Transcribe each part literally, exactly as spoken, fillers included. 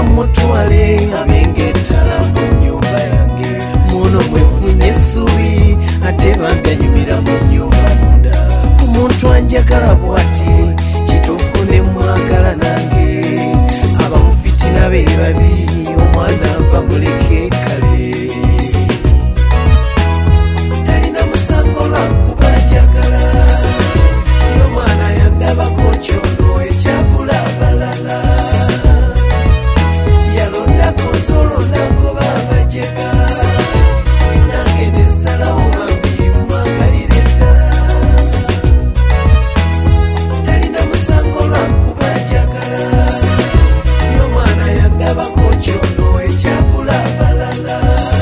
mutwale abengetala mu nyumba yange muno mwefunye essuubi ate bambi anyumira mu nyumba munda omuntu anjagala bw'ati kituufu ne mwagala nange abamufitina be babi omwana bamuleke kale talina musango lwakuba njagala y'omwana yandabako kyono ekyabula abalala yalondako zolondako babajega nange nesalawo bambi mwagalire ddala talina musango lwakuba njagala y'omwana yandabako kyono ekyabula abalala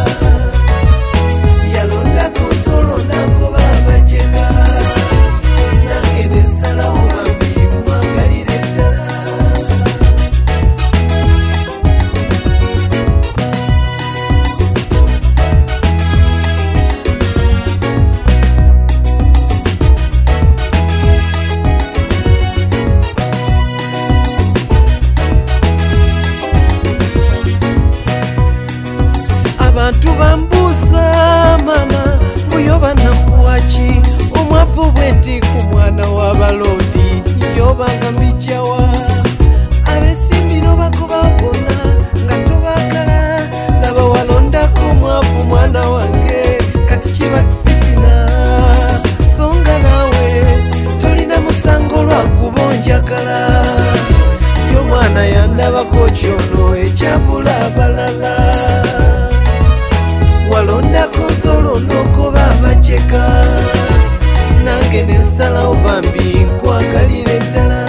yalondako zolondako babajega nange nesalawo bambi mwagalire ddala abantu bambuuza mama muyoba nakuwaki omwavu bwenti ku mwana w'abaloodi yobanga mbijawa abesimbiro bakuba bonna nga tobagala laba walondako omwavu mwana wange kati kiba fitina songa naawe tolina musango lwakuba onjagala y'omwana yandabako kyono ekyabula abalala walondako zolondoko babajega nange nensalawo bambi nkwagalire ddala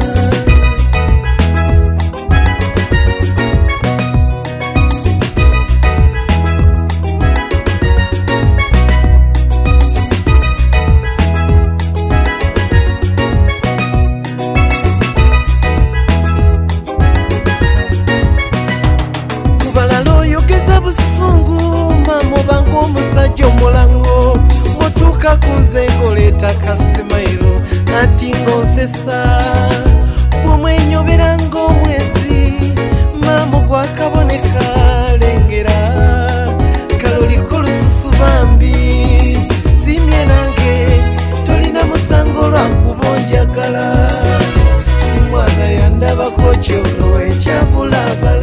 kubalala oyogeza busungu mubanga omusajja omulango otuuka ku nze ng'oleeta kasimairo anti ng'osesa bw'omwenyobera ng'omwezi maamo gwakaboneka lengera kaloliko lususu bambi simye nange tolina musango lwakuba onjagala mwana yandabako kyono ekyabula abala